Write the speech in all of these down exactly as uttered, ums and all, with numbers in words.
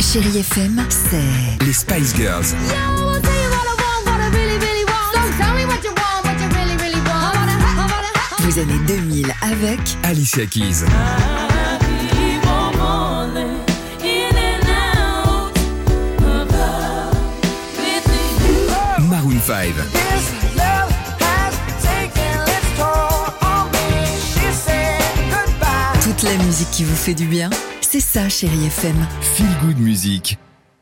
Chérie F M, c'est les Spice Girls. vous années deux mille avec Alicia Keys. Maroon five. toute la musique qui vous fait du bien. C'est ça, Chérie F M. Feel Good Music.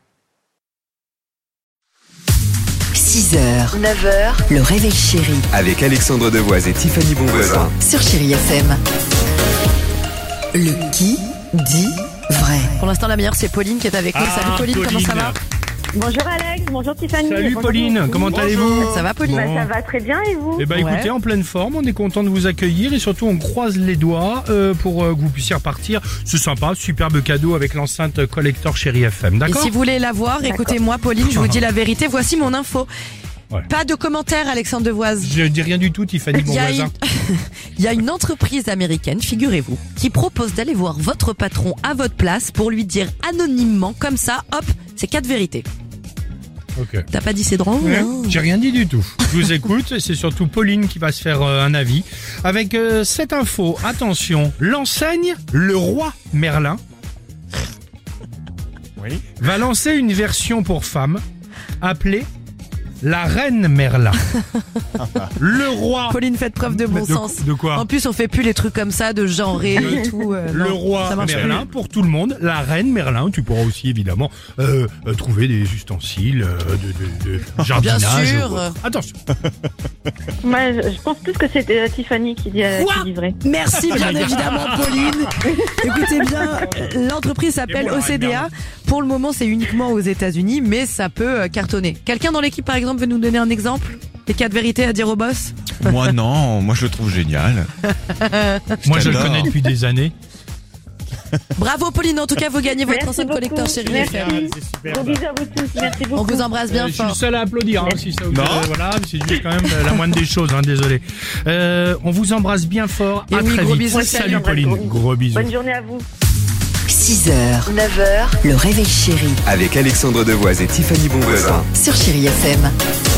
six heures, neuf heures, le réveil chéri. Avec Alexandre Devoise et Tiffany Bonvoisin. Sur Chérie F M. Le qui dit vrai. Pour l'instant, la meilleure, c'est Pauline qui est avec nous. Ah, Salut Pauline, Pauline. comment ça va? Bonjour Alex, bonjour Tiffany. Salut bonjour Pauline, Tiffany. comment allez-vous? Ça va Pauline? Bah, Bon. ça va très bien et vous? Eh ben Ouais. écoutez, en pleine forme, on est content de vous accueillir et surtout on croise les doigts euh, pour euh, que vous puissiez repartir. C'est sympa, superbe cadeau avec l'enceinte collector Chérie F M, Et d'accord? si vous voulez la voir, écoutez-moi Pauline, je vous dis la vérité, voici mon info. Ouais. Pas de commentaires Alexandre Devoise. Je dis rien du tout, Tiffany Il y, a Bonvoisin. une... Il y a une entreprise américaine, figurez-vous, qui propose d'aller voir votre patron à votre place pour lui dire anonymement, comme ça, hop, c'est quatre vérités. Ok. T'as pas dit c'est drôle, Ouais, hein? j'ai rien dit du tout. Je vous écoute, c'est surtout Pauline qui va se faire euh, un avis. Avec euh, cette info, attention, l'enseigne Le Roi Merlin Oui. va lancer une version pour femmes appelée La Reine Merlin. Le Roi. Pauline, faites preuve de bon de, sens. de quoi? En plus, on fait plus les trucs comme ça, de genrer et tout. euh, Le non, Roi ça marche Merlin pour tout le monde, la Reine Merlin. Tu pourras aussi évidemment euh, euh, trouver des ustensiles euh, de, de, de jardinage. Bien sûr. ou autre. Attention. Moi, je, je pense plus que c'est euh, Tiffany qui dit, euh, Quoi qui dit vrai. plus. Merci bien évidemment Pauline. Écoutez bien, l'entreprise s'appelle Et moi, O C D A. regarde. Pour le moment, c'est uniquement aux États-Unis, mais ça peut euh, cartonner. Quelqu'un dans l'équipe, par exemple, veut nous donner un exemple? Les quatre vérités à dire au boss? Moi non, moi je le trouve génial. Moi je le t'adore. connais depuis des années. Bravo Pauline, en tout cas, vous gagnez votre Merci enceinte beaucoup. collector Chérie Merci. F M. Gros bisous à vous tous, merci beaucoup. On vous embrasse bien Euh, je suis fort. le seul à applaudir, hein, si ça vous Non. euh, voilà, c'est juste quand même euh, la moindre des choses, hein, désolé. Euh, on vous embrasse bien fort. Et à oui, très gros vite. bisous, Salut salut. Pauline, Gros bisous. gros bisous. Bonne journée à vous. six heures, neuf heures, le réveil chéri. Avec Alexandre Devoise et Tiffany Bonvoisin. Sur Chérie F M.